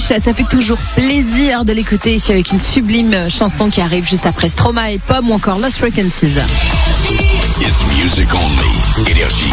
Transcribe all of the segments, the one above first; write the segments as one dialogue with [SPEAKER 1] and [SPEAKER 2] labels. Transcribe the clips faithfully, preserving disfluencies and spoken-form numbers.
[SPEAKER 1] ça fait toujours plaisir de l'écouter ici avec une sublime chanson qui arrive juste après Stromae et Pomme ou encore Lost Frequencies.
[SPEAKER 2] It's music only. Énergie.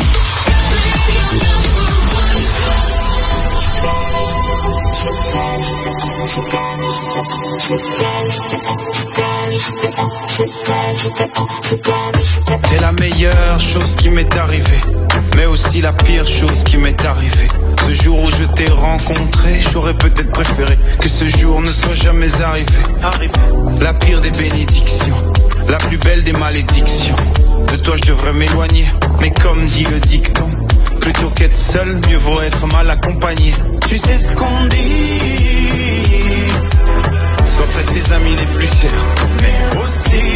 [SPEAKER 3] C'est la meilleure chose qui m'est arrivée, mais aussi la pire chose qui m'est arrivée. Ce jour où je t'ai rencontré, j'aurais peut-être préféré que ce jour ne soit jamais arrivé. Arrivé. La pire des bénédictions, la plus belle des malédictions. De toi je devrais m'éloigner, mais comme dit le dicton, plutôt qu'être seul, mieux vaut être mal accompagné. Tu sais ce qu'on dit, sois près de tes amis les plus chers, mais aussi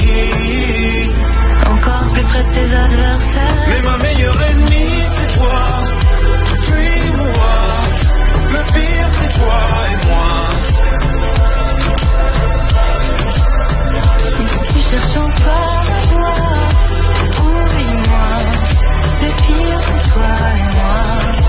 [SPEAKER 4] encore plus près de tes adversaires.
[SPEAKER 3] Mais ma meilleure ennemie c'est toi, puis moi. Le pire c'est toi et moi.
[SPEAKER 4] Si tu cherches encore à toi, oublie-moi. Le pire c'est toi et moi.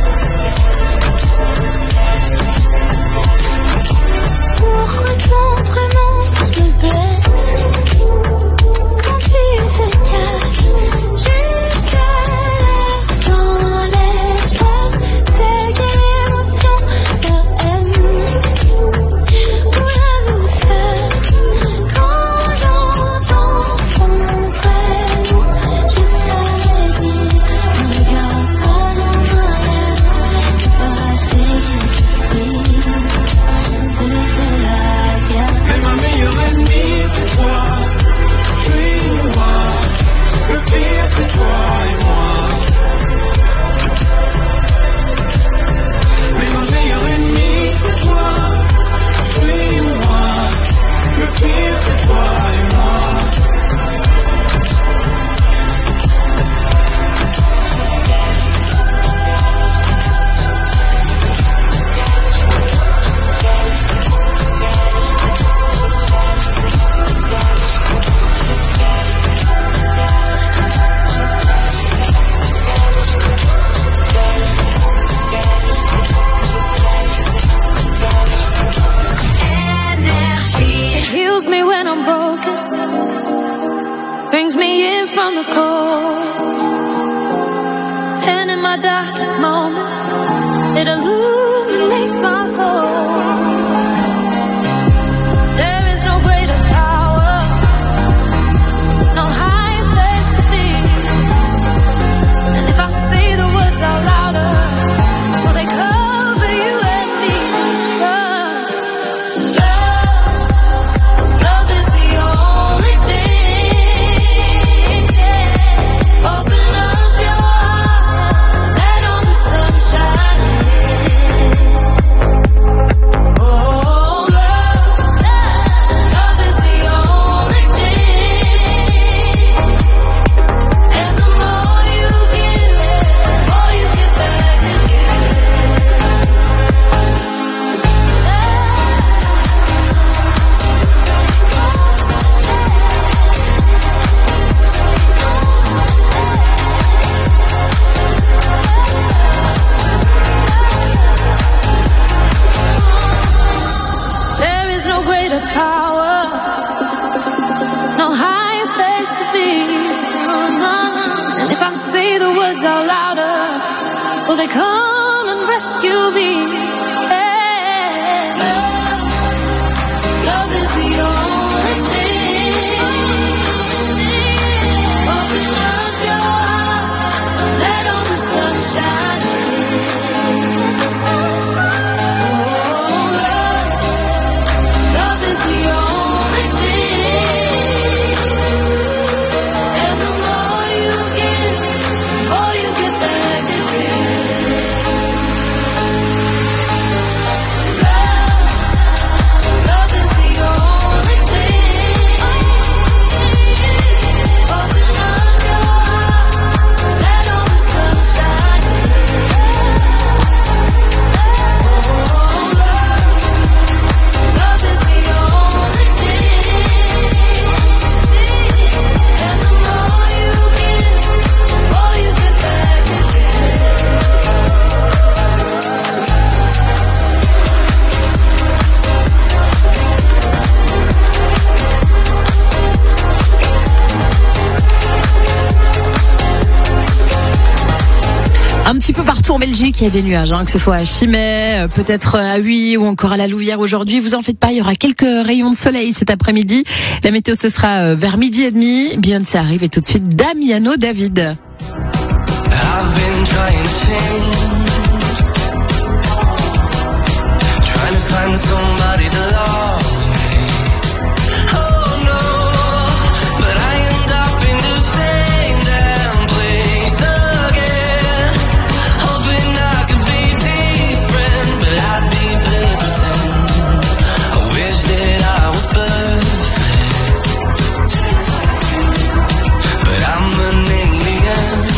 [SPEAKER 4] Pourquoi ton prénom te blesse quand tu te caches jusqu'à l'air dans l'espace? C'est quelle émotion, la haine ou la douceur quand j'entends ton prénom? Je t'avais dit, ne regarde pas en arrière, pas assez difficile.
[SPEAKER 3] Mais ma meilleure ennemie c'est toi, puis moi. Le pire c'est toi et moi. Mais ma meilleure ennemie c'est toi, puis moi. Le pire c'est toi et moi.
[SPEAKER 4] Heals me when I'm broken, brings me in from the cold, and in my darkest moments, it illuminates my soul. There is no greater power, no higher place to be, and if I say the words out louder, will they cover you and me? Love is the only thing. Open up your heart, let all the sunshine in. Oh, love, love is the only thing. And the more you give, the more you get back again. There is no greater power, no higher place to be. And if I say the words out louder, will they come and rescue me? Yeah. Love is the only thing. Open up your heart, let all the sunshine in. Oh, love, love is the only thing. And the more you give, the more you get back again.
[SPEAKER 1] Un petit peu partout en Belgique, il y a des nuages, hein, que ce soit à Chimay, peut-être à Huy ou encore à la Louvière aujourd'hui. Vous en faites pas, il y aura quelques rayons de soleil cet après-midi. La météo, ce sera vers midi et demi. Beyoncé arrive et tout de suite Damiano David.
[SPEAKER 5] I've been trying to change, trying to find somebody to love me. Oh no, but I end up in the same damn place again, hoping I could be different, but I'd be playing pretend. I wish that I was perfect, but I'm an alien.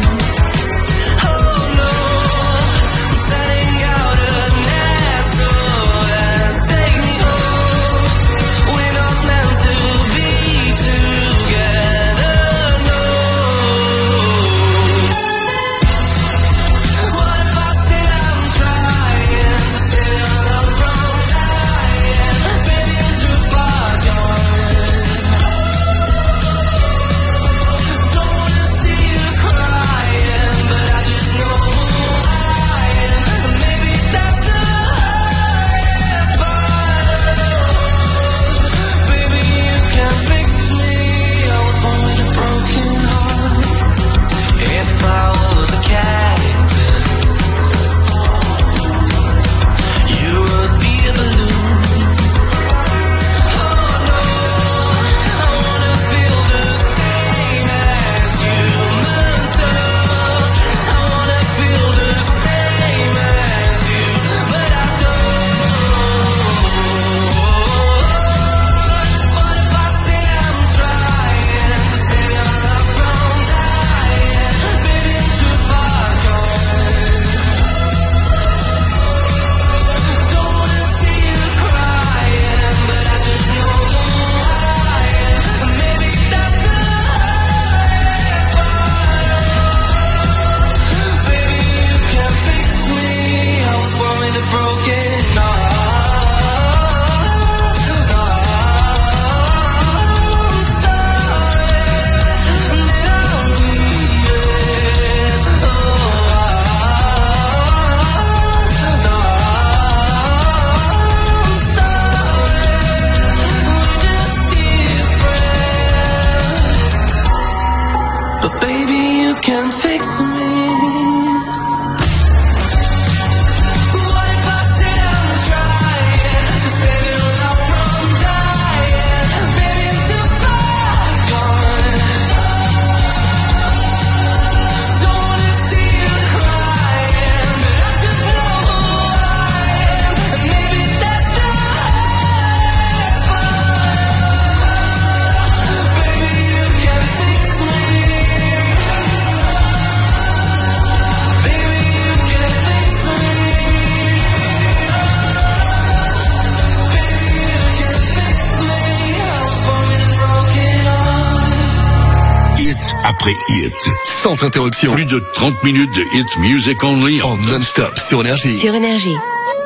[SPEAKER 2] Après hit.
[SPEAKER 6] Sans interruption.
[SPEAKER 2] Plus de trente minutes de hit music only
[SPEAKER 6] en non-stop sur Énergie.
[SPEAKER 7] Sur Énergie.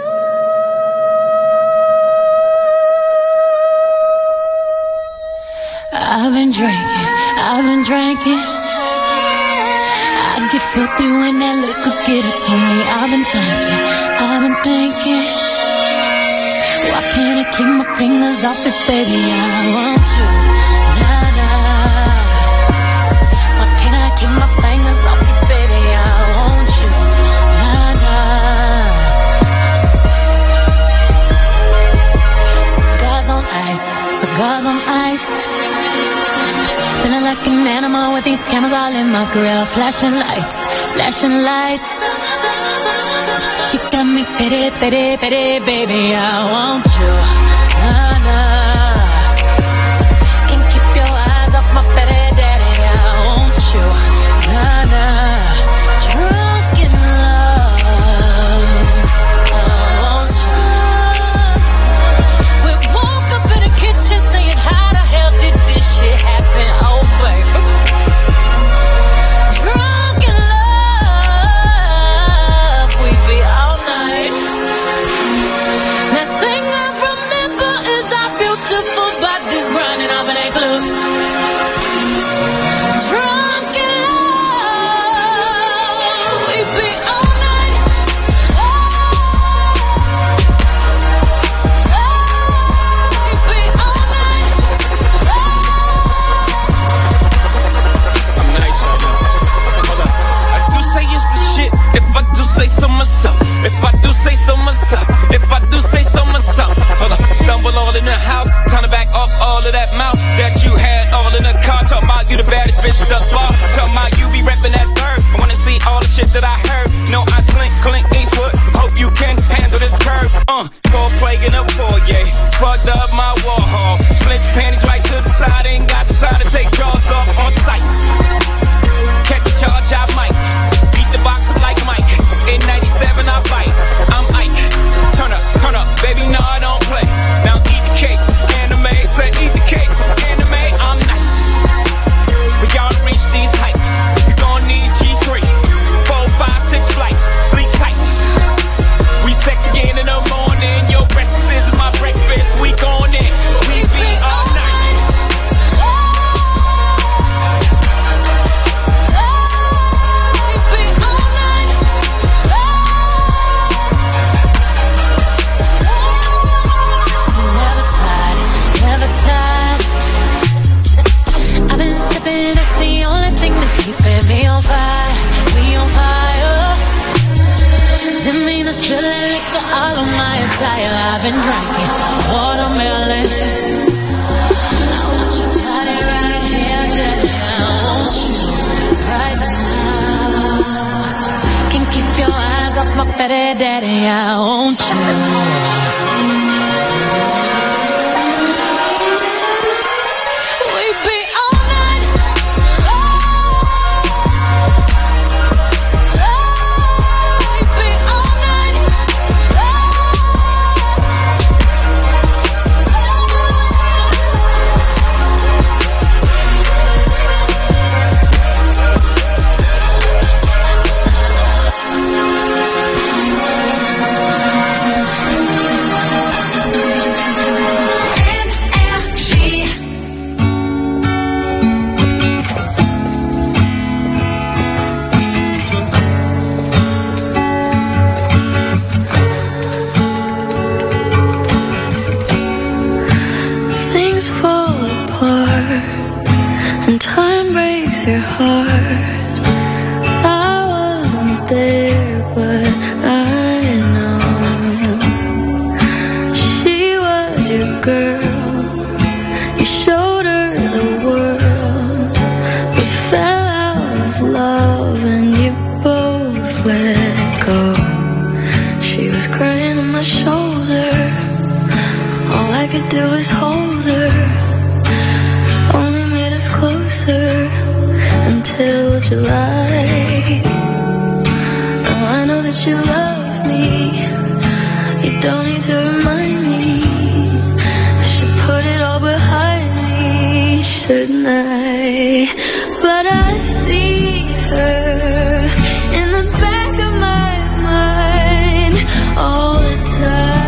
[SPEAKER 4] I've been drinking, I've been drinking. I get filthy when that liquor get it to me. I've been thinking, I've been thinking. Why can't I keep my fingers off it, baby? I want you. Keep my fingers off you, baby, I want you, nah, nah. Cigars on ice, cigars on ice. Feeling like an animal with these cameras all in my grill. Flashing lights, flashing lights. You got me pity, pity, pity, baby, I want you, nah, nah. Can't keep your eyes off my pity, daddy, I want you. Na na, drunk in love, I want you. We woke up in the kitchen saying how the hell did this shit happen, oh baby. Drunk in love, we be all night. Next thing I remember is I feel
[SPEAKER 7] thus far. Tell my you be reppin' that third. I wanna see all the shit that I heard. No, I slink, clink, Eastwood. Hope you can handle this curve. Uh, full plague in the foyer. Fucked up my wall hall. Slint your panties right to the side. Ain't got the time to take jaws off on sight. Catch a charge, I might. Beat the box up like Mike. In ninety-seven, I fight. I'm Ike. Turn up, turn up, baby, no, I don't play. Now eat the cake, anime. Say eat the cake, anime. I'm nice. But y'all to reach these heights, you gon' need G three. Four, five, six flights. Sleep tight. We sex again in the morning. Your breakfast is my breakfast. We gon' in. We be all night.
[SPEAKER 4] Me on fire, we on fire. Didn't mean to spill it, liquor all on my attire. I've been drinking watermelon. I want you tidy right here, daddy. I want you right now. Can't keep your eyes off my fatty daddy. I want you.
[SPEAKER 8] And time breaks your heart. I wasn't there, but I know she was your girl. You showed her the world. We fell out of love and you both let go. She was crying on my shoulder. All I could do was hold her. Only made us closer until July. Now I know that you love me. You don't need to remind me. I should put it all behind me, shouldn't I? But I see her in the back of my mind all the time.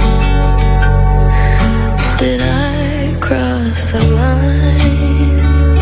[SPEAKER 8] Did I cross the line?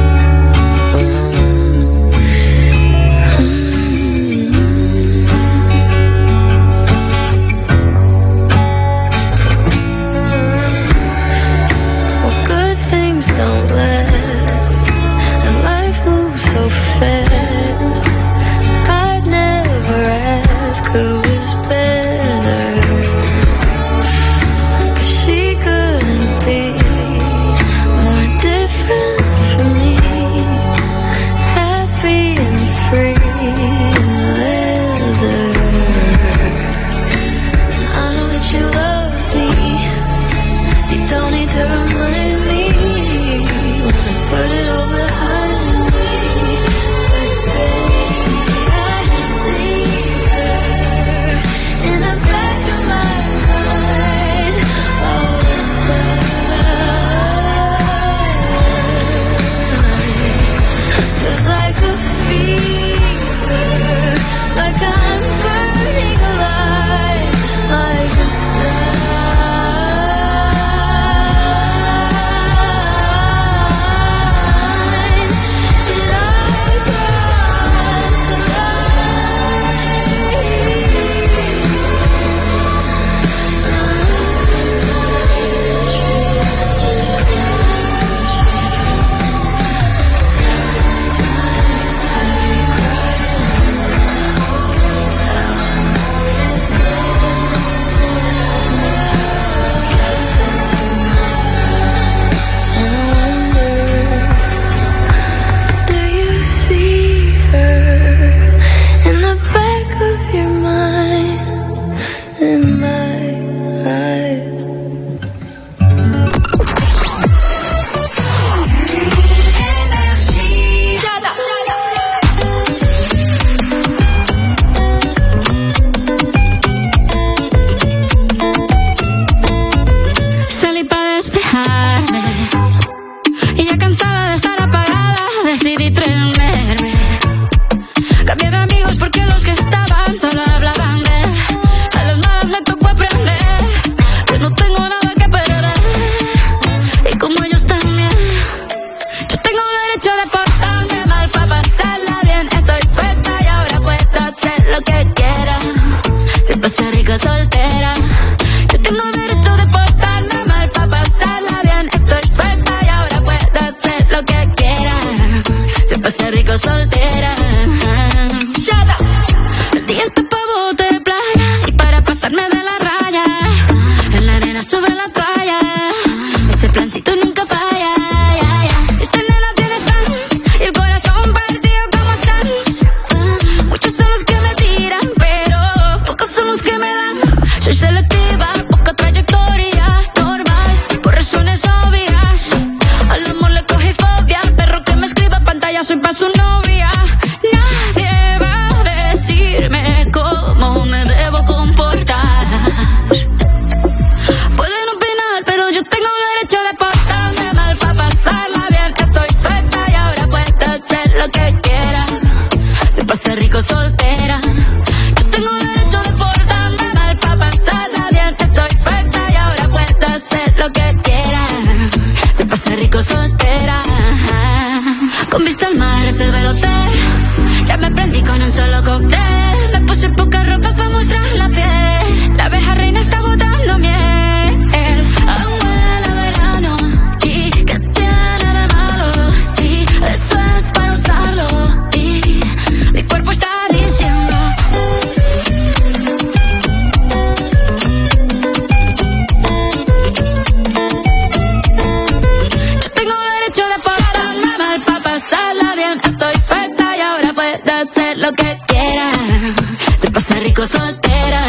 [SPEAKER 8] solo cóctel. Me puse poca ropa para mostrar la piel. La abeja reina está botando miel. Aún huele a verano. ¿Y qué tiene de malo? Sí, esto es para usarlo. Y mi cuerpo está diciendo. Yo tengo derecho de portarme mal para pasarla bien. Estoy suelta y ahora puedo hacer lo que quiera. Se pasa rico soltera.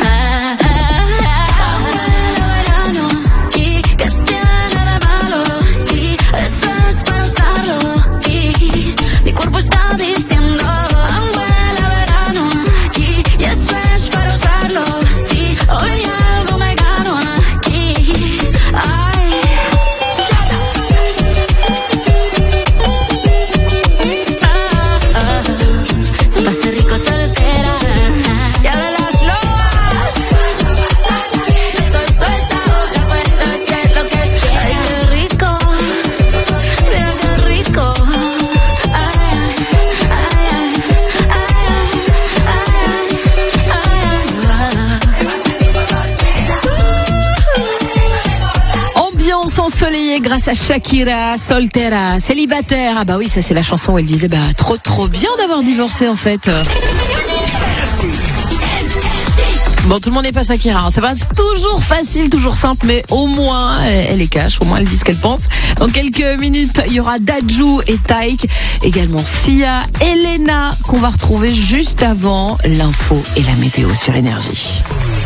[SPEAKER 1] Grâce à Shakira, Soltera, célibataire. Ah bah oui, ça c'est la chanson où elle disait bah trop trop bien d'avoir divorcé en fait. Bon, tout le monde n'est pas Shakira, hein. C'est pas toujours facile, toujours simple, mais au moins elle est cash, au moins elle dit ce qu'elle pense. Dans quelques minutes, il y aura Dadju et Taïk, également Sia, Elena, qu'on va retrouver juste avant l'info et la météo sur Énergie.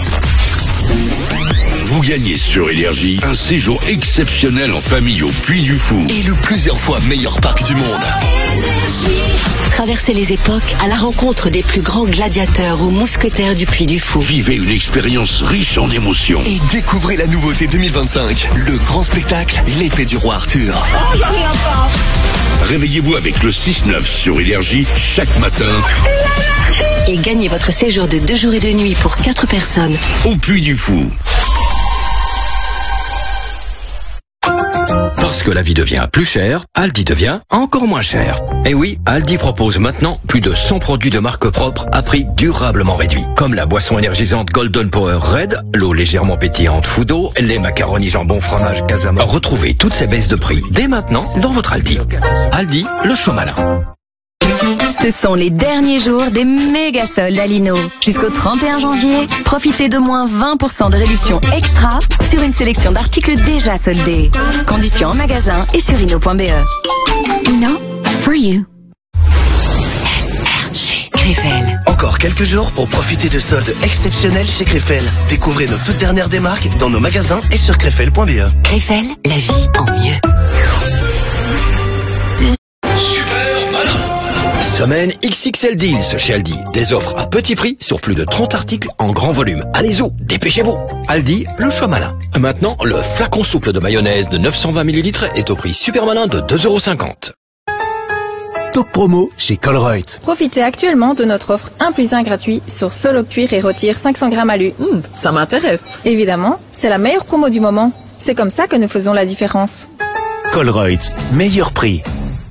[SPEAKER 2] Vous gagnez sur Énergie un séjour exceptionnel en famille au Puy du Fou.
[SPEAKER 6] Et le plusieurs fois meilleur parc du monde.
[SPEAKER 9] Traversez les époques à la rencontre des plus grands gladiateurs ou mousquetaires du Puy du Fou.
[SPEAKER 2] Vivez une expérience riche en émotions.
[SPEAKER 6] Et découvrez la nouveauté deux mille vingt-cinq, le grand spectacle L'épée du roi Arthur.
[SPEAKER 2] Réveillez-vous avec le six neuf sur Énergie chaque matin.
[SPEAKER 9] Et gagnez votre séjour de deux jours et deux nuits pour quatre personnes
[SPEAKER 2] au Puy du Fou.
[SPEAKER 10] Parce que la vie devient plus chère, Aldi devient encore moins cher. Et oui, Aldi propose maintenant plus de cent produits de marque propre à prix durablement réduit. Comme la boisson énergisante Golden Power Red, l'eau légèrement pétillante Foudo, les macaronis jambon fromage Casama. Retrouvez toutes ces baisses de prix dès maintenant dans votre Aldi. Aldi, le choix malin.
[SPEAKER 11] Ce sont les derniers jours des méga soldes à Lino. Jusqu'au trente et un janvier, profitez de moins vingt pour cent de réduction extra sur une sélection d'articles déjà soldés. Conditions en magasin et sur lino point b e.
[SPEAKER 9] Lino, for you. Krefel.
[SPEAKER 12] Encore quelques jours pour profiter de soldes exceptionnels chez Krefel. Découvrez nos toutes dernières démarques dans nos magasins et sur krefel point b e.
[SPEAKER 9] Krefel, la vie en mieux.
[SPEAKER 10] Semaine X X L Deals chez Aldi. Des offres à petit prix sur plus de trente articles en grand volume. Allez-y, dépêchez-vous. Aldi, le choix malin. Maintenant, le flacon souple de mayonnaise de neuf cent vingt millilitres est au prix super malin de deux euros cinquante.
[SPEAKER 13] Top promo chez Colruyt.
[SPEAKER 14] Profitez actuellement de notre offre un plus un gratuit sur Solo Cuir et Retire cinq cents grammes alu.
[SPEAKER 15] Mmh, ça m'intéresse.
[SPEAKER 14] Évidemment, c'est la meilleure promo du moment. C'est comme ça que nous faisons la différence.
[SPEAKER 13] Colruyt, meilleur prix.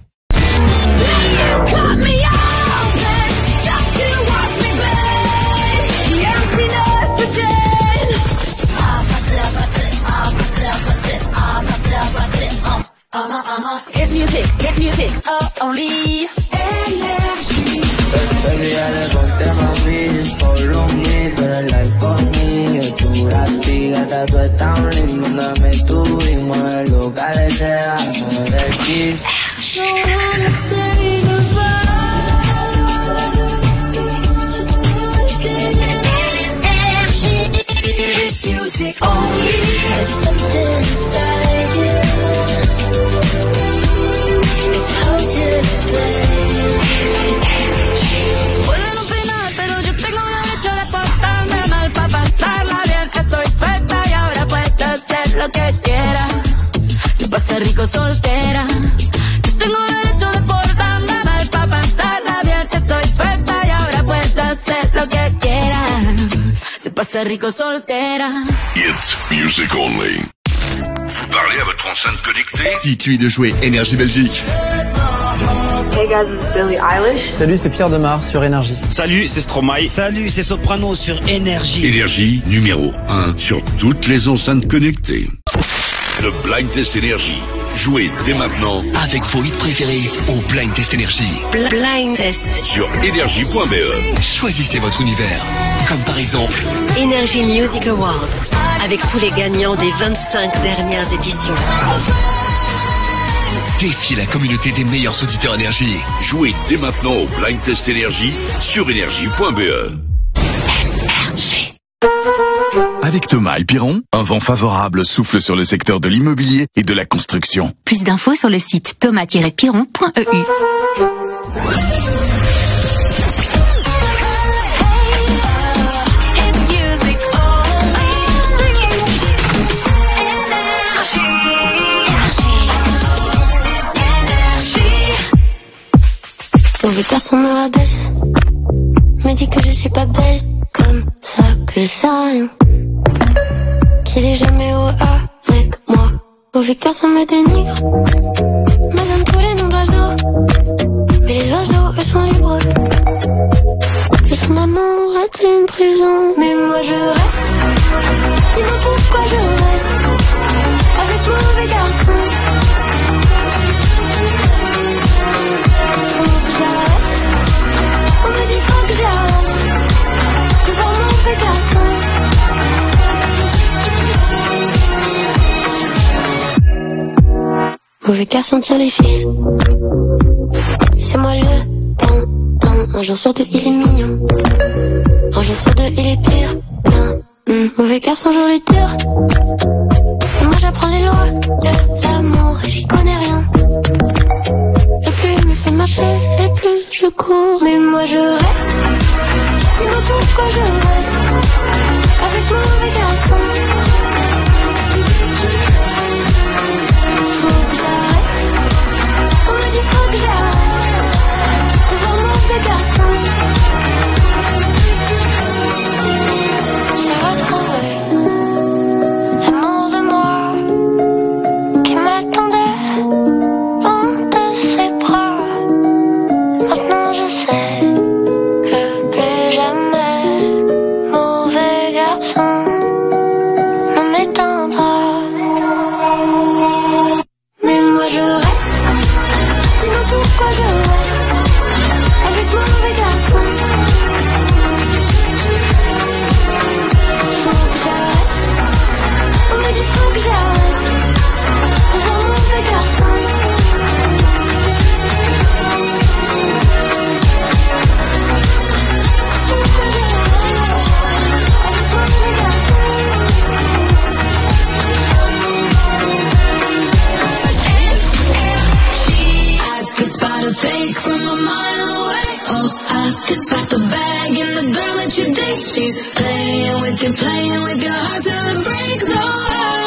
[SPEAKER 5] If music, if music, oh, only Énergie. Peleale con tema mil, por lo mil, tú eres like conmigo, tú la tía, tú estás lindo, dame tú y mueve lo que deseas, mueve aquí. No wanna say goodbye. Music only, there's something inside you.
[SPEAKER 8] Pueden opinar, pero yo tengo derecho de portarme mal para pasarla bien. Estoy suelta y ahora puedo hacer lo que quiera. Se pasa rico soltera. Yo tengo derecho de portarme mal para pasarla bien. Estoy suelta y ahora puedo hacer lo que quiera. Se pasa rico soltera.
[SPEAKER 2] It's music only. Vous parlez à votre enceinte connectée?
[SPEAKER 6] Dites-lui de jouer Énergie Belgique.
[SPEAKER 15] Hey guys, this is Billie Eilish.
[SPEAKER 16] Salut, c'est Pierre Demar sur Énergie.
[SPEAKER 17] Salut, c'est Stromae. Salut, c'est Soprano sur Énergie.
[SPEAKER 2] Énergie numéro un sur toutes les enceintes connectées. Le Blind Test Énergie. Jouez dès maintenant
[SPEAKER 6] avec vos hits préférés au Blind Test Énergie.
[SPEAKER 9] Blind Test
[SPEAKER 2] sur énergie point b e.
[SPEAKER 6] Choisissez votre univers. Comme par exemple
[SPEAKER 9] Energy Music Awards, avec tous les gagnants des vingt-cinq dernières éditions.
[SPEAKER 6] Défiez la communauté des meilleurs auditeurs énergie.
[SPEAKER 2] Jouez dès maintenant au Blind Test Énergie sur énergie point b e.
[SPEAKER 18] Avec Thomas et Piron, un vent favorable souffle sur le secteur de l'immobilier et de la construction.
[SPEAKER 19] Plus d'infos sur le site thomas tiret piron point e u.
[SPEAKER 8] Mauvais garçon me rabaisse, me dit que je suis pas belle, comme ça que je sais rien, qu'il est jamais heureux avec moi. Mauvais garçon me dénigre, me donne tous les noms d'oiseaux, mais les oiseaux eux sont libres. Que son amour est une prison, mais moi je reste. Dis-moi pourquoi je reste avec mauvais garçon. On me dit faut que j'arrête devant mon mauvais garçon. Mauvais garçon tire les fils, c'est moi le pendant. Un jour sur deux il est mignon, un jour sur deux il est pire qu'un mmh. Mauvais garçon joue les durs, et moi j'apprends les lois de l'amour et j'y connais rien. Et plus il me fait marcher, et plus je cours, mais moi je reste. Dis-moi pourquoi je reste avec mon mauvais garçon. Faut que j'arrête, on me dit faut que j'arrête devant mon mauvais garçon. J'ai retrouvé l'amour de moi qui m'attendait loin de ses bras. Maintenant je sais que plus jamais mauvais garçon ne m'éteindra. Mais moi je reste. Dis-moi pourquoi je reste avec mon mauvais garçon. Faut que j'arrête, on me dit faut que j'arrête devant mon mauvais garçon.
[SPEAKER 4] Take from my mind away. Oh, I could spot the bag and the girl that you date. She's playing with you, playing with your heart till it breaks. Oh,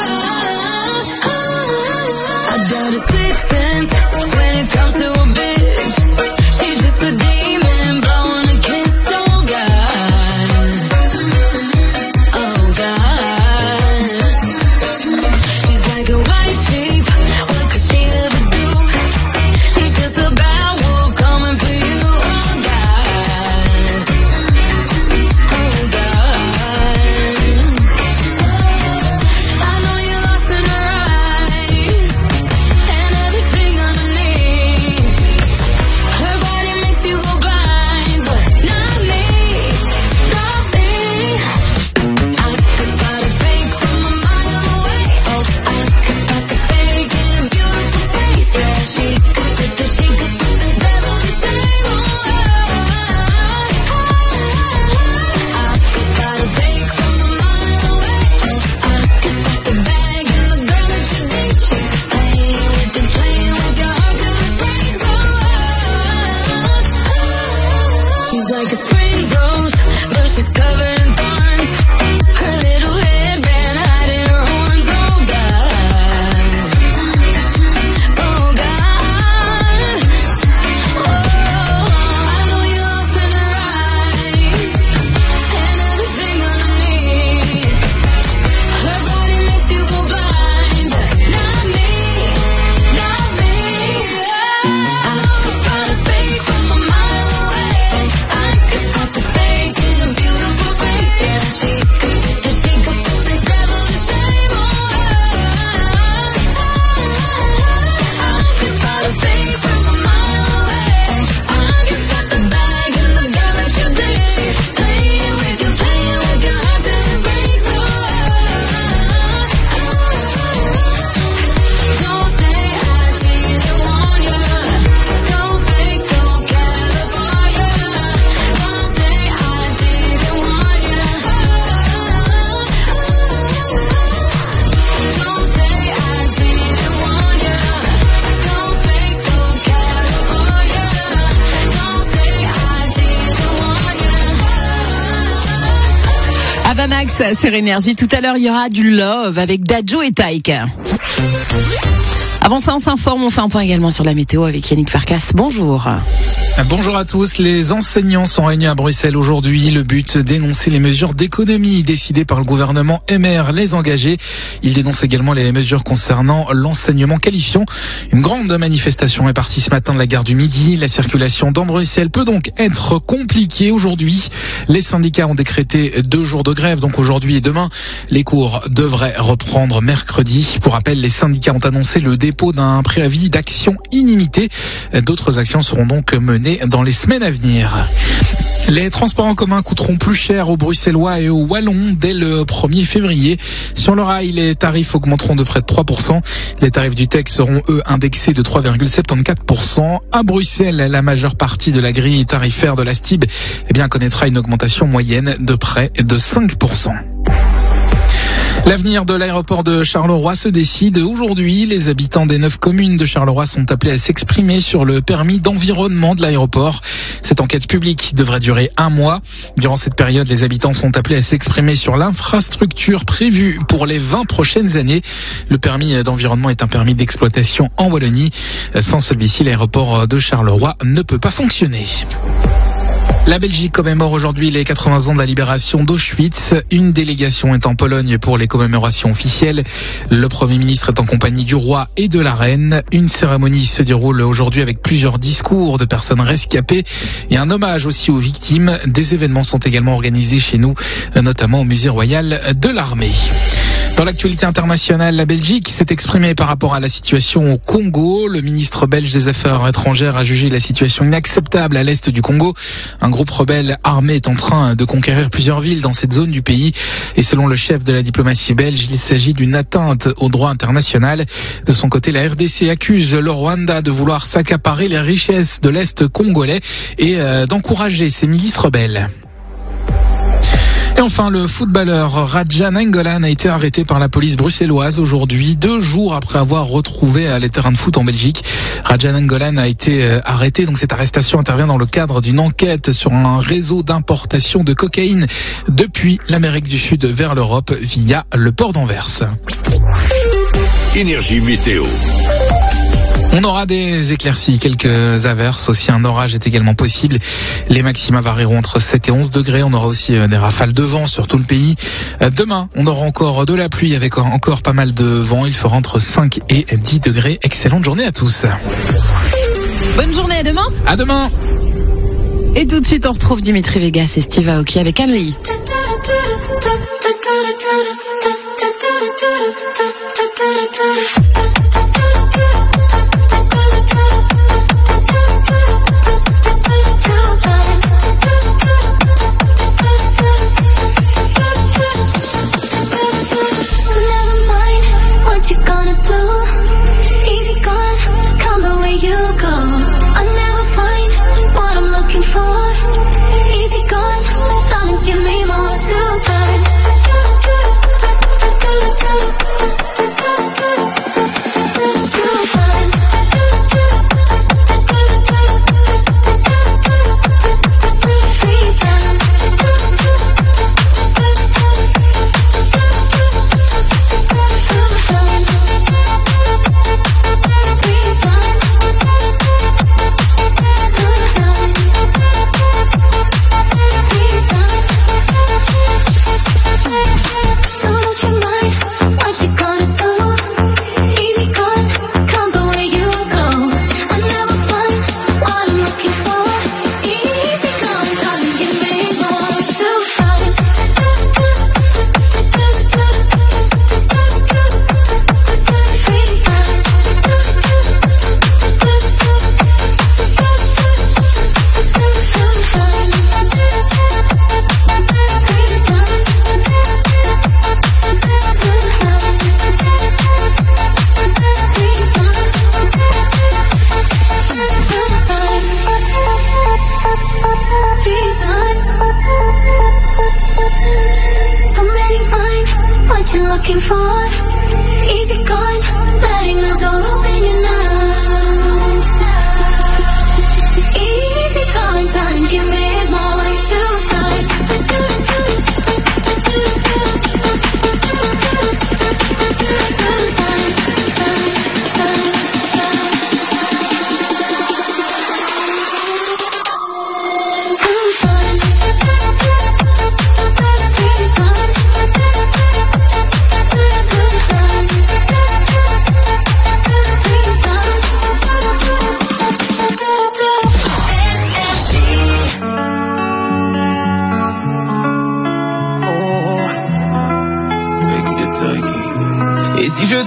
[SPEAKER 4] I, I, I got a sixth sense when it comes to a bitch. She's just a demon blowing a kiss. Oh God, oh God. She's like a white sheep. What could she ever do? She's just a bad wolf coming for you. Oh God, oh God.
[SPEAKER 1] sur Énergie. Tout à l'heure, il y aura du Love avec Dadjo et Taïk. Avant ça, on s'informe, on fait un point également sur la météo avec Yannick Farkas. Bonjour.
[SPEAKER 15] Bonjour à tous. Les enseignants sont réunis à Bruxelles aujourd'hui. Le but, dénoncer les mesures d'économie décidées par le gouvernement M R, les engagés. Ils dénoncent également les mesures concernant l'enseignement qualifiant. Une grande manifestation est partie ce matin de la gare du Midi. La circulation dans Bruxelles peut donc être compliquée aujourd'hui. Les syndicats ont décrété deux jours de grève, donc aujourd'hui et demain. Les cours devraient reprendre mercredi. Pour rappel, les syndicats ont annoncé le dépôt d'un préavis d'action illimité. D'autres actions seront donc menées dans les semaines à venir. Les transports en commun coûteront plus cher aux Bruxellois et aux Wallons dès le premier février. Sur le rail, les tarifs augmenteront de près de trois pour cent. Les tarifs du T E C seront, eux, indexés de trois virgule soixante-quatorze pour cent. À Bruxelles, la majeure partie de la grille tarifaire de la S T I B eh bien, connaîtra une augmentation moyenne de près de cinq pour cent. L'avenir de l'aéroport de Charleroi se décide aujourd'hui. Les habitants des neuf communes de Charleroi sont appelés à s'exprimer sur le permis d'environnement de l'aéroport. Cette enquête publique devrait durer un mois. Durant cette période, les habitants sont appelés à s'exprimer sur l'infrastructure prévue pour les vingt prochaines années. Le permis d'environnement est un permis d'exploitation en Wallonie. Sans celui-ci, l'aéroport de Charleroi ne peut pas fonctionner. La Belgique commémore aujourd'hui les quatre-vingts ans de la libération d'Auschwitz. Une délégation est en Pologne pour les commémorations officielles. Le Premier ministre est en compagnie du roi et de la reine. Une cérémonie se déroule aujourd'hui avec plusieurs discours de personnes rescapées et un hommage aussi aux victimes. Des événements sont également organisés chez nous, notamment au Musée royal de l'armée. Dans l'actualité internationale, la Belgique s'est exprimée par rapport à la situation au Congo. Le ministre belge des Affaires étrangères a jugé la situation inacceptable à l'est du Congo. Un groupe rebelle armé est en train de conquérir plusieurs villes dans cette zone du pays. Et selon le chef de la diplomatie belge, il s'agit d'une atteinte au droit international. De son côté, la R D C accuse le Rwanda de vouloir s'accaparer les richesses de l'est congolais et euh, d'encourager ces milices rebelles. Et enfin, le footballeur Radja Nainggolan a été arrêté par la police bruxelloise aujourd'hui, deux jours après avoir retrouvé les terrains de foot en Belgique. Radja Nainggolan a été arrêté, donc cette arrestation intervient dans le cadre d'une enquête sur un réseau d'importation de cocaïne depuis l'Amérique du Sud vers l'Europe via le port d'Anvers.
[SPEAKER 2] Énergie météo.
[SPEAKER 15] On aura des éclaircies, quelques averses, aussi un orage est également possible. Les maxima varieront entre sept et onze degrés. On aura aussi des rafales de vent sur tout le pays. Demain, on aura encore de la pluie avec encore pas mal de vent. Il fera entre cinq et dix degrés. Excellente journée à tous.
[SPEAKER 1] Bonne journée, à demain.
[SPEAKER 15] À demain.
[SPEAKER 1] Et tout de suite, on retrouve Dimitri Vegas et Steve Aoki avec Anne-Lee.
[SPEAKER 8] What you gonna do? Easy gone, come the way you go. I'll never find what I'm looking for. Easy gone, darling, give me more time. Looking for easy gone, letting the door open you now. Easy gone, darling, give me more. Two times.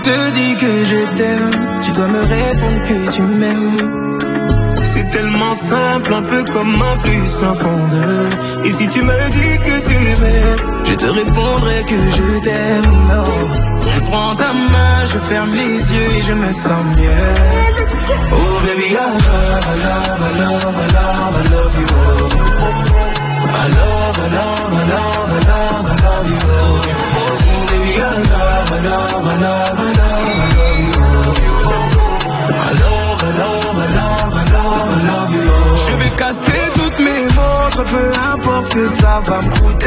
[SPEAKER 5] te dis que je t'aime, tu dois me répondre que tu m'aimes. C'est tellement simple, un peu comme un plus un fond de. Et si tu me dis que tu m'aimes, je te répondrai que je t'aime. Oh. Je prends ta main, je ferme les yeux et je me sens mieux. Oh baby, I love, I love, I love, I love, I love you. I love, I love, I love, I love, I love you. Oh baby, I love, I love, I love, I love, I love you. I love, I love, I love, I love, I love you. Je vais casser toutes mes montres, peu importe ce que ça va me coûter.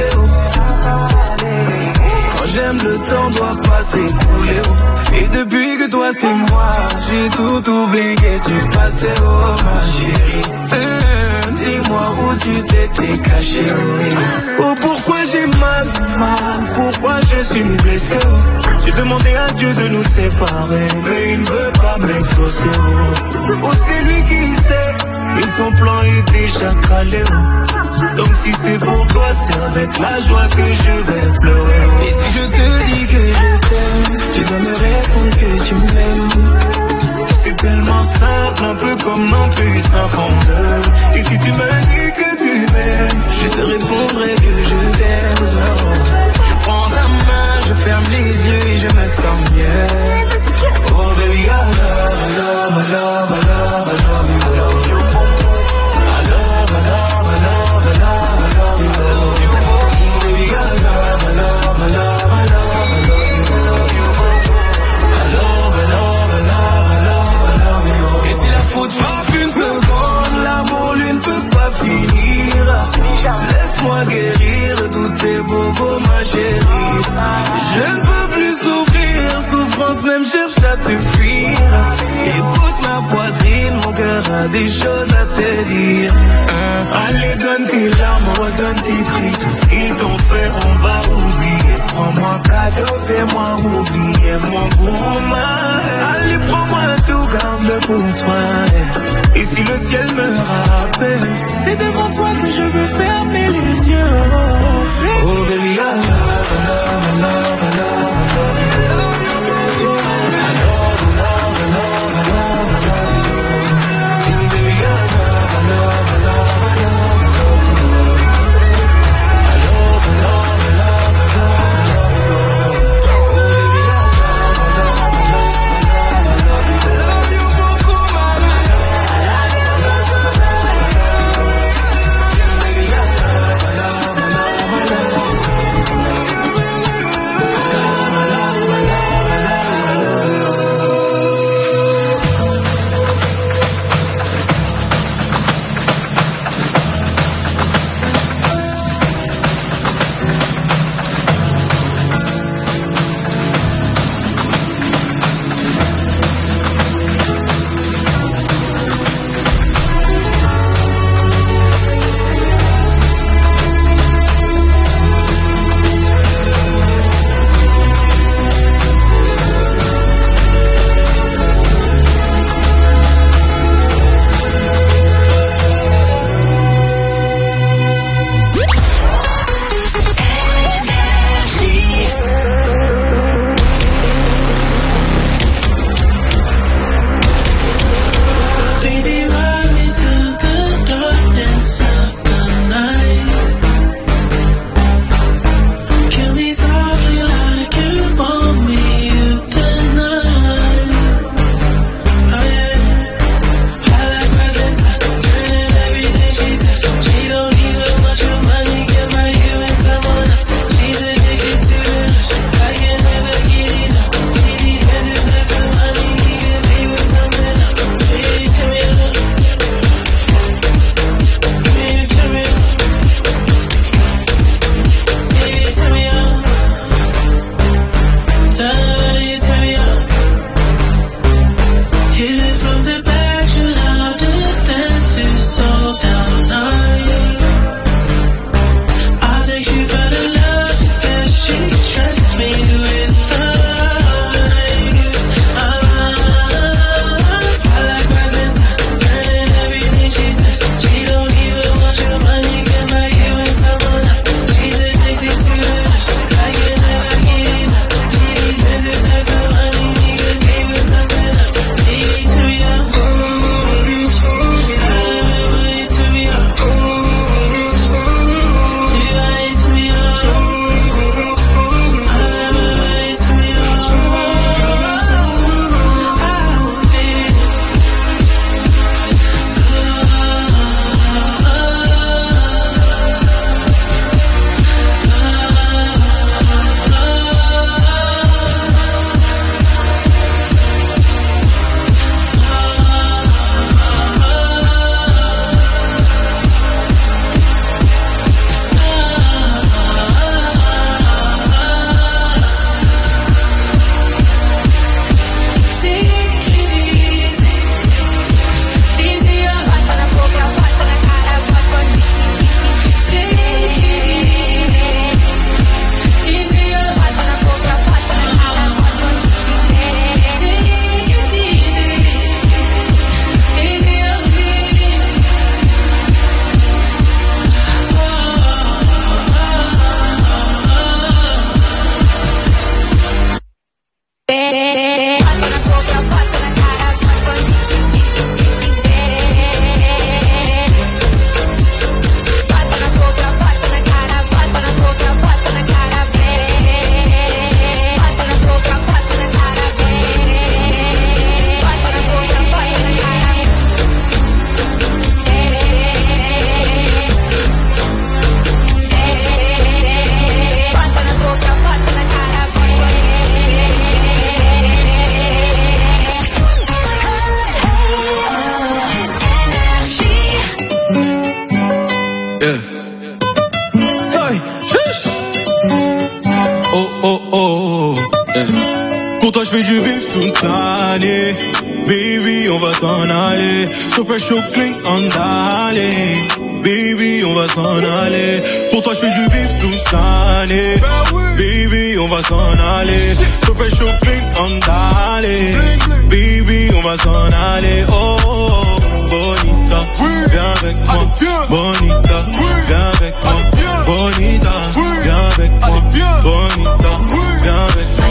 [SPEAKER 5] Quand j'aime, le temps doit pas s'écouler. Et depuis que toi c'est moi, j'ai tout oublié, tu passais, oh ma chérie. euh, Dis-moi où tu t'étais caché. Oh pourquoi j'ai mal, mal, pourquoi je suis blessé. J'ai demandé à Dieu de nous séparer, mais il ne veut pas m'exaucer. Oh c'est lui qui sait, et son plan est déjà calé. Donc si c'est pour toi, c'est avec la joie que je vais pleurer. Et si je te dis que je t'aime, tu dois me répondre que tu m'aimes. C'est tellement simple, un peu comme un plus un fondeur. Et si tu me dis que tu m'aimes, je te répondrai que je t'aime. Je prends ta main, je ferme les yeux et je me sens mieux. Oh baby, I love, I love, I love, I love, I love you. I love you. I love, I love, I love, I love, I love you. Baby, I love, I love, I love, I love, I love you. I love, I love, I love, I love, I love you. Et si la faute frappe une seconde, l'amour lui ne peut pas finir. Laisse-moi guérir de tous tes bobos, ma chérie. Je ne peux plus souffrir, souffrance même cherche à te fuir. Écoute ma poitrine, mon cœur a des choses à te dire. hein? Allez donne tes larmes, redonne tes cris. Tout ce qu'ils t'ont fait on va oublier. Prends-moi cadeau, fais-moi oublier mon gourmand. Allez prends-moi tout, garde-le pour toi. Et si le ciel me rappelle, c'est devant toi que je veux fermer les yeux. Oh baby, I love, I love, I love, I love, I love you. I love, I love, I love, I love, I love you. Baby, I love, I love, I love, I love, I love you. I love, I love, I love, I love, I love you. Oh baby, I love, I love, I love, I love, I love you. I love you beaucoup, ma
[SPEAKER 16] Pour toi je fais du vif toute l'année. Baby on va s'en aller. So fresh, so clean, on d'aller. Baby on va s'en aller. Pour toi je fais du vif toute l'année. Baby on va s'en aller. So fresh, so clean, on d'aller. Baby on va s'en aller. Oh, oh, bonita, viens avec moi. Bonita, viens avec moi. Bonita, viens avec moi. Bonita, viens avec moi.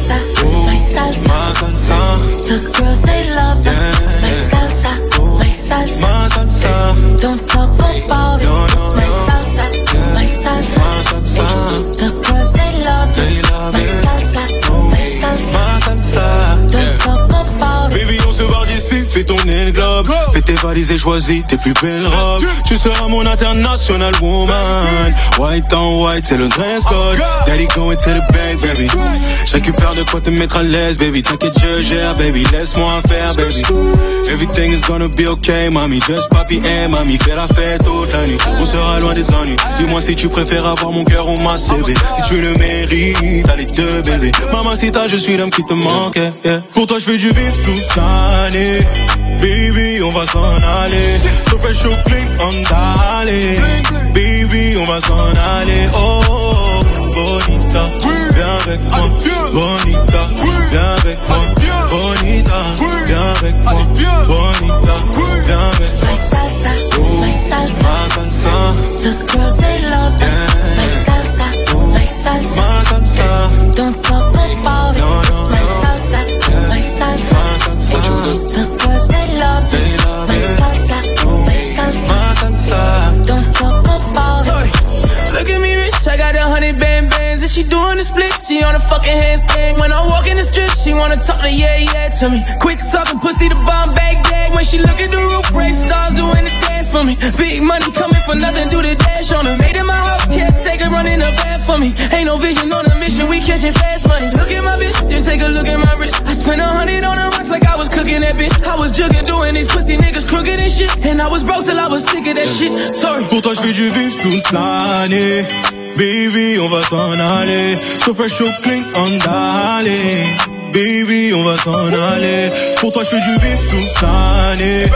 [SPEAKER 8] My salsa, my salsa, the girls they love that. Yeah. My salsa, my salsa,
[SPEAKER 16] my salsa.
[SPEAKER 8] Don't talk about it. No, no, my salsa, yeah. My salsa, my salsa. The girls they love that. They love my it. Salsa, my salsa,
[SPEAKER 16] my salsa.
[SPEAKER 8] Don't yeah. talk about it.
[SPEAKER 16] Baby, on se barre d'ici, fais tourner le globe. Fais tes valises et choisis tes plus belles robes. Tu seras mon international woman. White on white, c'est le dress code. Daddy going to the bank, baby. Je récupère de quoi te mettre à l'aise, baby. T'inquiète, je gère, baby. Laisse-moi faire, baby. Everything is gonna be okay, mami. Just papi et mami. Fais la fête toute la nuit. On sera loin des ennuis. Dis-moi si tu préfères avoir mon cœur ou ma C B. Si tu le mérites, t'as les deux, bébé. Mamacita, je suis l'homme qui te manque, yeah. Pour toi, je fais du vif toute l'année. Baby, on va s'en aller. So fresh, so clean, on d'aller. Baby, on va s'en aller. Oh, oh, bonita, viens avec moi. Bonita, viens avec moi. Bonita, viens avec moi. Bonita, viens avec moi.
[SPEAKER 8] My salsa, my salsa,
[SPEAKER 16] my salsa.
[SPEAKER 8] The girls they love that. Yeah. My salsa, my salsa,
[SPEAKER 16] my salsa.
[SPEAKER 8] Don't talk about it. No, no, my salsa, yeah. My salsa, my salsa. The girls they love that. They love my salsa, my salsa,
[SPEAKER 16] my salsa.
[SPEAKER 8] Don't talk about
[SPEAKER 20] Sorry.
[SPEAKER 8] it.
[SPEAKER 20] Look at me rich, I got a hundred band bands. And she doing the split, she on a fucking handstand. When I walk in the strip, she wanna talk to yeah, yeah to me. Quick talking pussy, the bomb bag gag. When she look at the roof, race stars doing the dance for me. Big money coming for nothing, do the dash on her. Made in my house, can't take her running the bed for me. Ain't no vision on a mission, we catching fast money. Look at my bitch, then take a look at my wrist. I spent a hundred on the rocks like I was cooking that bitch. I was jugging, doing these pussy niggas crooked and shit. And I was broke till I was sick of that shit. Sorry.
[SPEAKER 16] Pour toi, je fais du vif toute l'année. Baby, on va s'en aller. So fresh, so clean, on d'aller. Baby, on va s'en aller. Pour toi, je fais du vif toute l'année.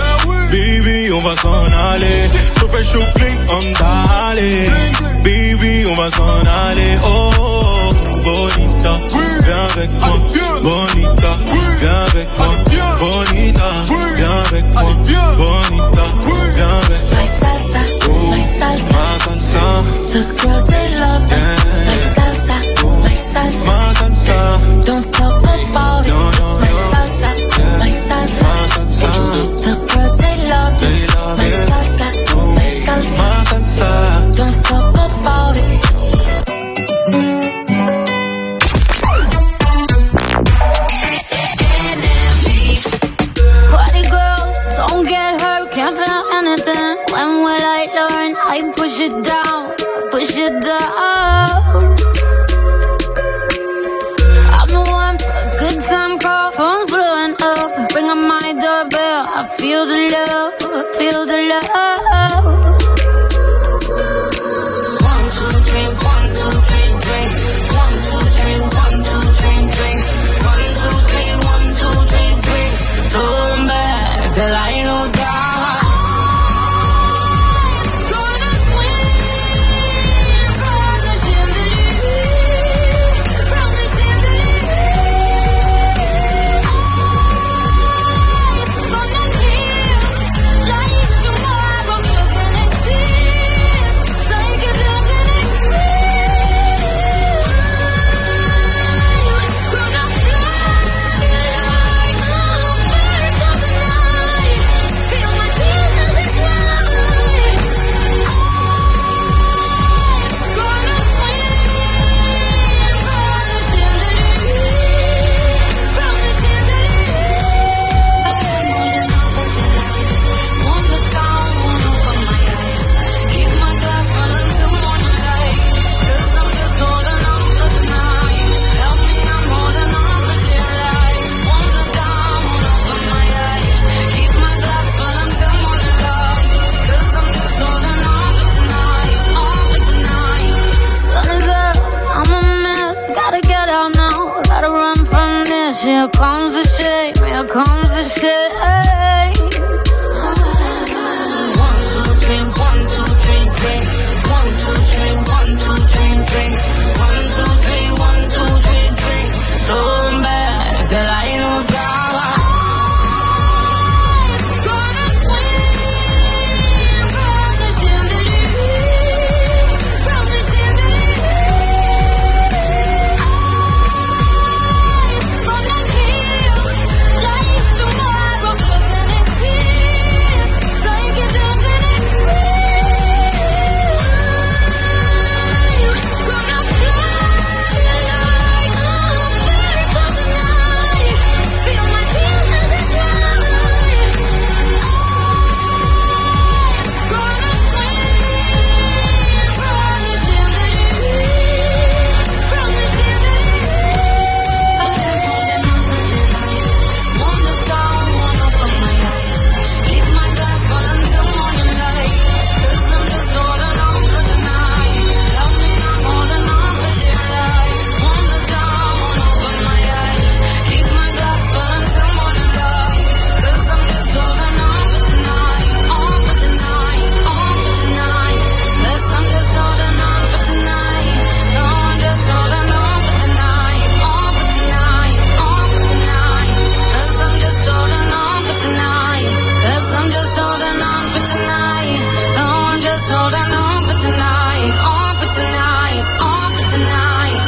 [SPEAKER 16] Baby, on va s'en aller. So fresh, so clean, on d'aller. Baby, on va s'en aller. Oh, oh, bonita, viens avec moi. Bonita, viens avec moi. Bonita, viens avec moi. Bonita, viens avec moi.
[SPEAKER 8] My salsa, my salsa,
[SPEAKER 16] my salsa.
[SPEAKER 8] The girls they love that.
[SPEAKER 16] Yeah.
[SPEAKER 8] My salsa, my salsa,
[SPEAKER 16] my salsa.
[SPEAKER 8] Don't talk about it.
[SPEAKER 16] No, no,
[SPEAKER 8] my
[SPEAKER 16] no.
[SPEAKER 8] salsa,
[SPEAKER 16] yeah.
[SPEAKER 8] my salsa,
[SPEAKER 16] my salsa.
[SPEAKER 8] The girls they love
[SPEAKER 16] they
[SPEAKER 8] it.
[SPEAKER 16] love
[SPEAKER 8] my
[SPEAKER 16] it.
[SPEAKER 8] salsa, my salsa,
[SPEAKER 16] my salsa.
[SPEAKER 8] Don't talk about it.
[SPEAKER 21] Party girls, don't get hurt, can't feel anything. When will I learn? I push it down, push it down. I'm the one for a good time call, phone's blowing up. Bring up my doorbell, I feel the love, I feel the love. One, two, three, one, two, three, drink. One, two, three, one, two, three, drink. One, two, three, one, two, three, drink. Turn back till I know that. on for tonight. Oh, just hold on, on for tonight. On for tonight, on for tonight.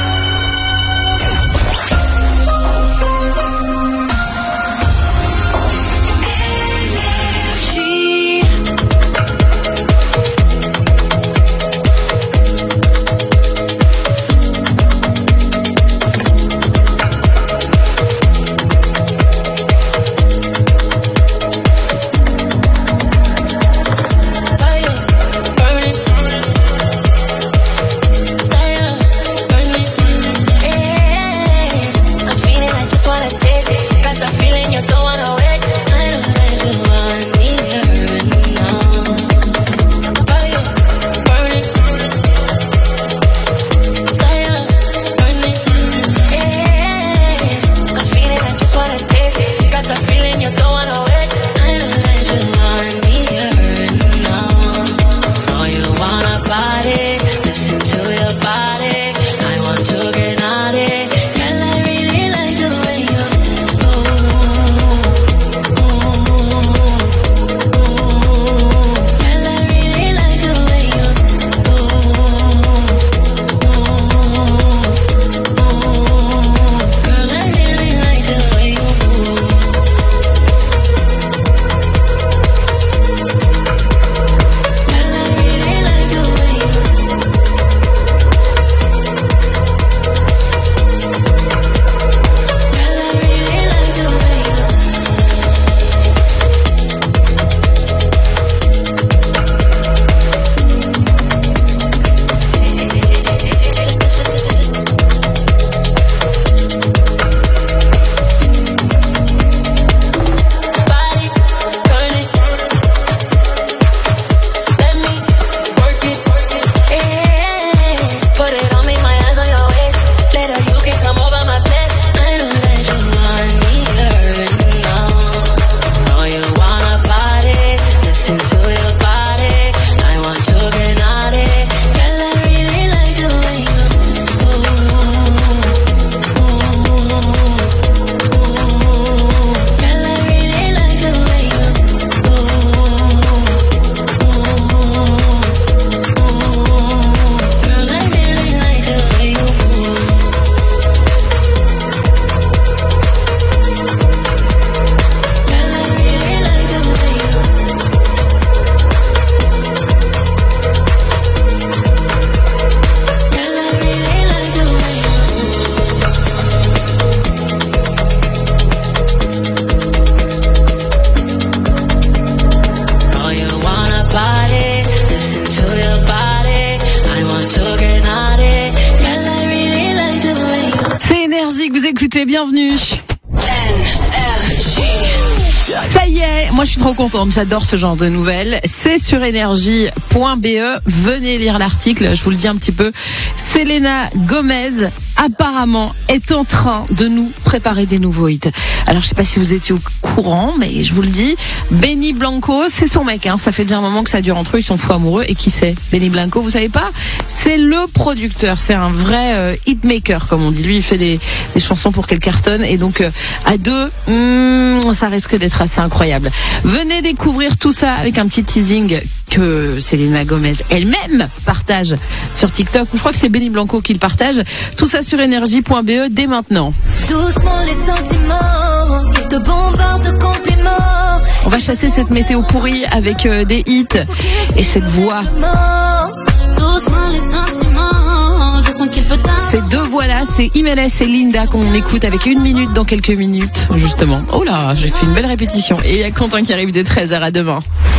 [SPEAKER 1] Bienvenue. Ça y est, moi je suis trop contente, j'adore ce genre de nouvelles. C'est sur énergie point b e, venez lire l'article, je vous le dis un petit peu. Selena Gomez apparemment est en train de nous préparer des nouveaux hits. Alors je sais pas si vous étiez au courant, mais je vous le dis, Benny Blanco, c'est son mec, hein. Ça fait déjà un moment que ça dure entre eux, ils sont fous amoureux. Et qui c'est Benny Blanco, vous savez pas? C'est le producteur, c'est un vrai euh, hitmaker comme on dit. Lui il fait des, des chansons pour qu'elles cartonnent et donc euh, à deux, hmm, ça risque d'être assez incroyable. Venez découvrir tout ça avec un petit teasing que Selena Gomez elle-même partage sur TikTok, ou je crois que c'est Benny Blanco qui le partage. Tout ça sur énergie point b e dès maintenant.
[SPEAKER 8] Doucement les sentiments, de bombardes de compliments.
[SPEAKER 1] On va chasser cette météo pourrie avec euh, des hits et cette voix.
[SPEAKER 8] Doucement les sentiments, je sens qu'il peut t'arrêter.
[SPEAKER 1] Ces deux voix-là, c'est Jiménez et Linda qu'on écoute avec une minute dans quelques minutes, justement. Oh là, j'ai fait une belle répétition. Et il y a Quentin qui arrive dès treize heures à demain.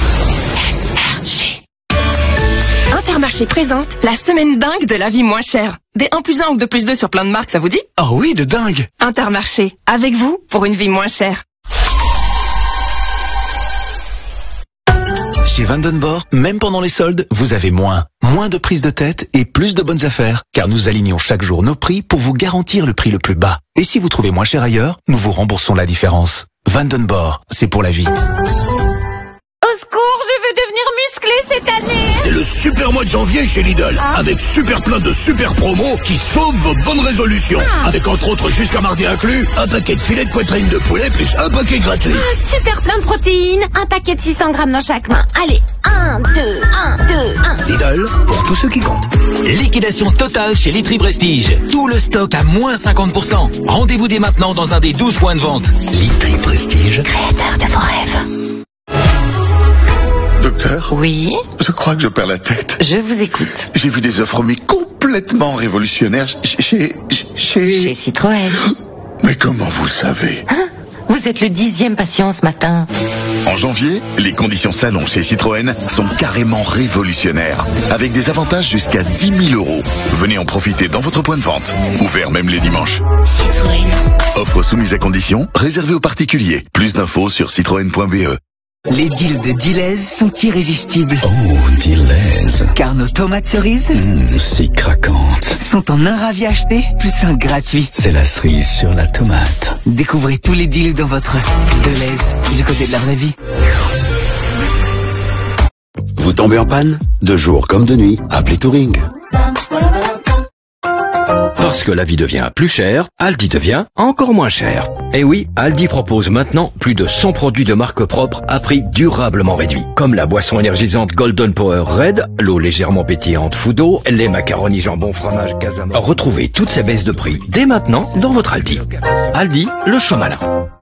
[SPEAKER 11] Intermarché présente la semaine dingue de la vie moins chère. Des un plus un ou deux plus deux sur plein de marques, ça vous dit?
[SPEAKER 13] Oh oui, de dingue.
[SPEAKER 11] Intermarché, avec vous pour une vie moins chère.
[SPEAKER 13] Chez Vandenborg, même pendant les soldes, vous avez moins. Moins de prise de tête et plus de bonnes affaires. Car nous alignons chaque jour nos prix pour vous garantir le prix le plus bas. Et si vous trouvez moins cher ailleurs, nous vous remboursons la différence. Vandenborg, c'est pour la vie.
[SPEAKER 8] Au secours, je veux devenir musclée cette année.
[SPEAKER 2] C'est le le super mois de janvier chez Lidl. Ah. Avec super plein de super promos qui sauvent vos bonnes résolutions. Ah. Avec entre autres jusqu'à mardi inclus, un paquet de filets de poitrine de poulet plus un paquet gratuit.
[SPEAKER 3] Ah, super plein de protéines, un paquet de six cents grammes dans chaque main. Allez, un, deux, un, deux, un.
[SPEAKER 2] Lidl, pour tous ceux qui comptent.
[SPEAKER 22] Liquidation totale chez Litry Prestige. Tout le stock à moins cinquante pour cent. Rendez-vous dès maintenant dans un des douze points de vente.
[SPEAKER 2] Litry Prestige.
[SPEAKER 3] Créateur de vos rêves.
[SPEAKER 18] Docteur?
[SPEAKER 3] Oui?
[SPEAKER 18] Je crois que je perds la tête.
[SPEAKER 3] Je vous écoute.
[SPEAKER 18] J'ai vu des offres mais complètement révolutionnaires chez... Chez...
[SPEAKER 3] Chez Citroën.
[SPEAKER 18] Mais comment vous le savez?
[SPEAKER 3] Hein? Vous êtes le dixième patient ce matin.
[SPEAKER 18] En janvier, les conditions salon chez Citroën sont carrément révolutionnaires, avec des avantages jusqu'à dix mille euros. Venez en profiter dans votre point de vente, ouvert même les dimanches.
[SPEAKER 3] Citroën.
[SPEAKER 18] Offre soumise à conditions, réservée aux particuliers. Plus d'infos sur citroën point b e.
[SPEAKER 23] Les deals de Deleuze sont irrésistibles.
[SPEAKER 10] Oh, Deleuze.
[SPEAKER 23] Car nos tomates cerises
[SPEAKER 10] mmh, si craquantes.
[SPEAKER 23] sont en un ravi acheté, plus un gratuit.
[SPEAKER 10] C'est la cerise sur la tomate.
[SPEAKER 23] Découvrez tous les deals dans votre Deleuze, du côté de la vraie vie.
[SPEAKER 24] Vous tombez en panne? De jour comme de nuit, appelez Touring.
[SPEAKER 10] Parce que la vie devient plus chère, Aldi devient encore moins cher. Et oui, Aldi propose maintenant plus de cent produits de marque propre à prix durablement réduit. Comme la boisson énergisante Golden Power Red, l'eau légèrement pétillante Fudo, les macaronis jambon fromage Casama. Retrouvez toutes ces baisses de prix dès maintenant dans votre Aldi. Aldi, le choix malin.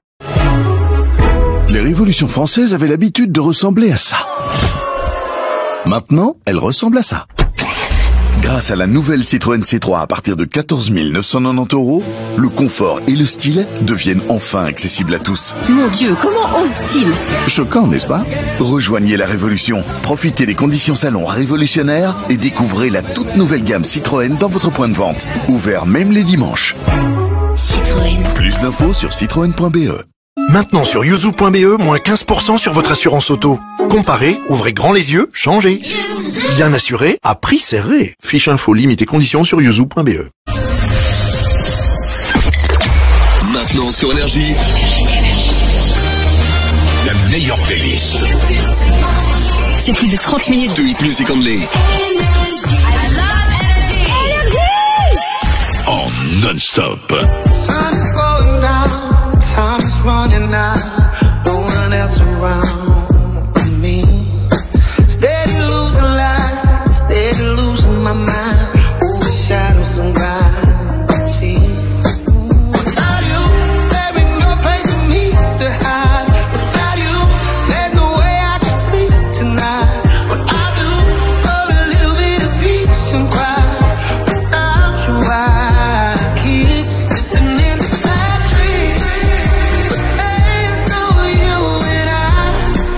[SPEAKER 18] Les révolutions françaises avaient l'habitude de ressembler à ça. Maintenant, elles ressemblent à ça. Grâce à la nouvelle Citroën C trois à partir de quatorze mille neuf cent quatre-vingt-dix euros, le confort et le style deviennent enfin accessibles à tous.
[SPEAKER 3] Mon Dieu, comment ose-t-il?
[SPEAKER 18] Choquant, n'est-ce pas? Rejoignez la révolution, profitez des conditions salon révolutionnaires et découvrez la toute nouvelle gamme Citroën dans votre point de vente. Ouvert même les dimanches.
[SPEAKER 3] Citroën.
[SPEAKER 18] Plus d'infos sur citroën point b e.
[SPEAKER 25] Maintenant sur yuzu point b e, moins quinze pour cent sur votre assurance auto. Comparez, ouvrez grand les yeux, changez. Bien assuré, à prix serré. Fiche info, limite et conditions sur yuzu point b e.
[SPEAKER 6] Maintenant sur Énergie,
[SPEAKER 2] la meilleure playlist.
[SPEAKER 19] C'est plus de trente minutes
[SPEAKER 6] de hit music only.
[SPEAKER 2] En non-stop.
[SPEAKER 5] Time is running out, no one else around with me. Steady losing life, steady losing my mind. Over shadows and gravity. Without you, there ain't no place for me to hide. Without you, there's no way I can sleep tonight. What I do, for a little bit of peace and quiet. Without you, I keep slipping in the bad dreams.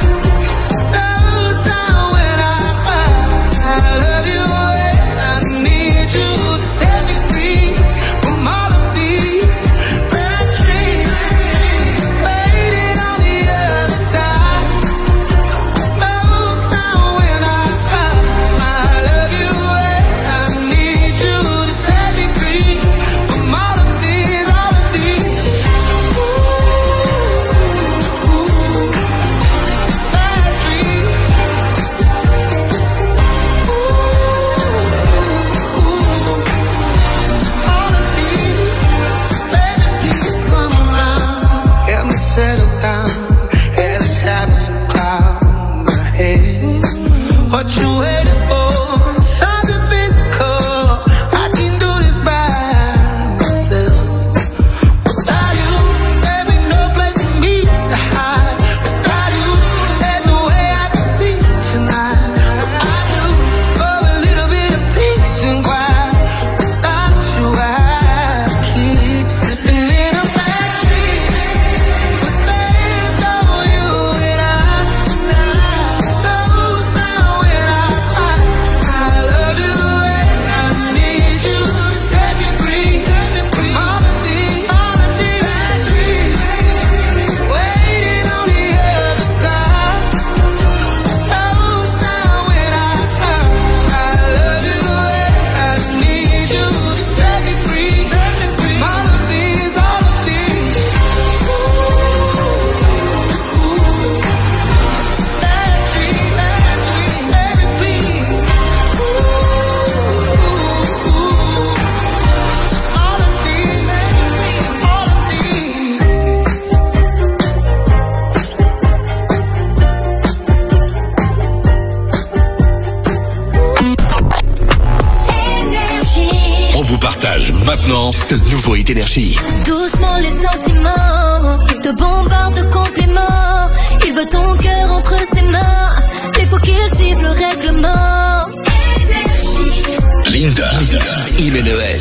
[SPEAKER 6] Partage maintenant ce nouveau Hit Énergie.
[SPEAKER 8] Doucement les sentiments, il te bombarde de compliments. Il veut ton cœur entre ses mains, mais faut qu'il suive le règlement.
[SPEAKER 6] Linda, Imenes.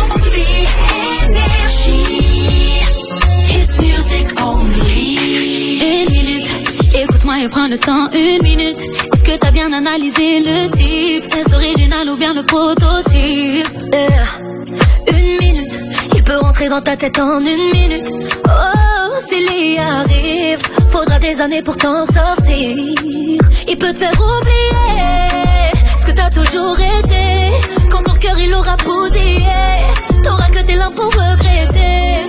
[SPEAKER 8] Une minute, écoute-moi et prends le temps, une minute. Est-ce que t'as bien analysé le type? Est-ce original ou bien le prototype? Yeah. Une minute, il peut rentrer dans ta tête en une minute. Oh, s'il y arrive, faudra des années pour t'en sortir. Il peut te faire oublier ce que t'as toujours été. Quand ton cœur il aura bousillé, t'auras que tes larmes pour regretter.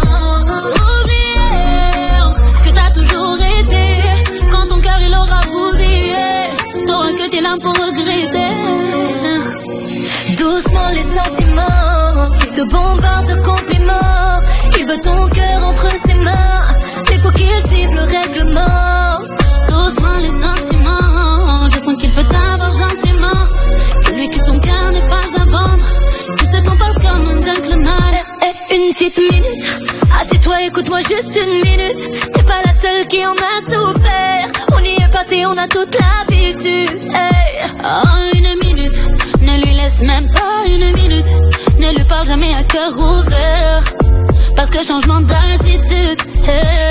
[SPEAKER 8] Toujours été, quand ton cœur il aura bousillé, t'auras que tes larmes pour regretter. Doucement les sentiments, il te bombarde de compliments. Il veut ton cœur entre ses mains, mais faut qu'il suive le règlement. Doucement les sentiments, je sens qu'il peut t'avoir gentiment. Celui que ton cœur n'est pas à vendre, tu sais qu'on passe comme un gentleman. Eh, eh, une petite minute, assieds-toi, écoute-moi juste une minute. T'es pas la seule qui en a souffert, on y est passé, on a toute l'habitude. Hey. En une minute, ne lui laisse même pas une minute. Ne lui parle jamais à cœur ouvert, parce que changement d'attitude, hey.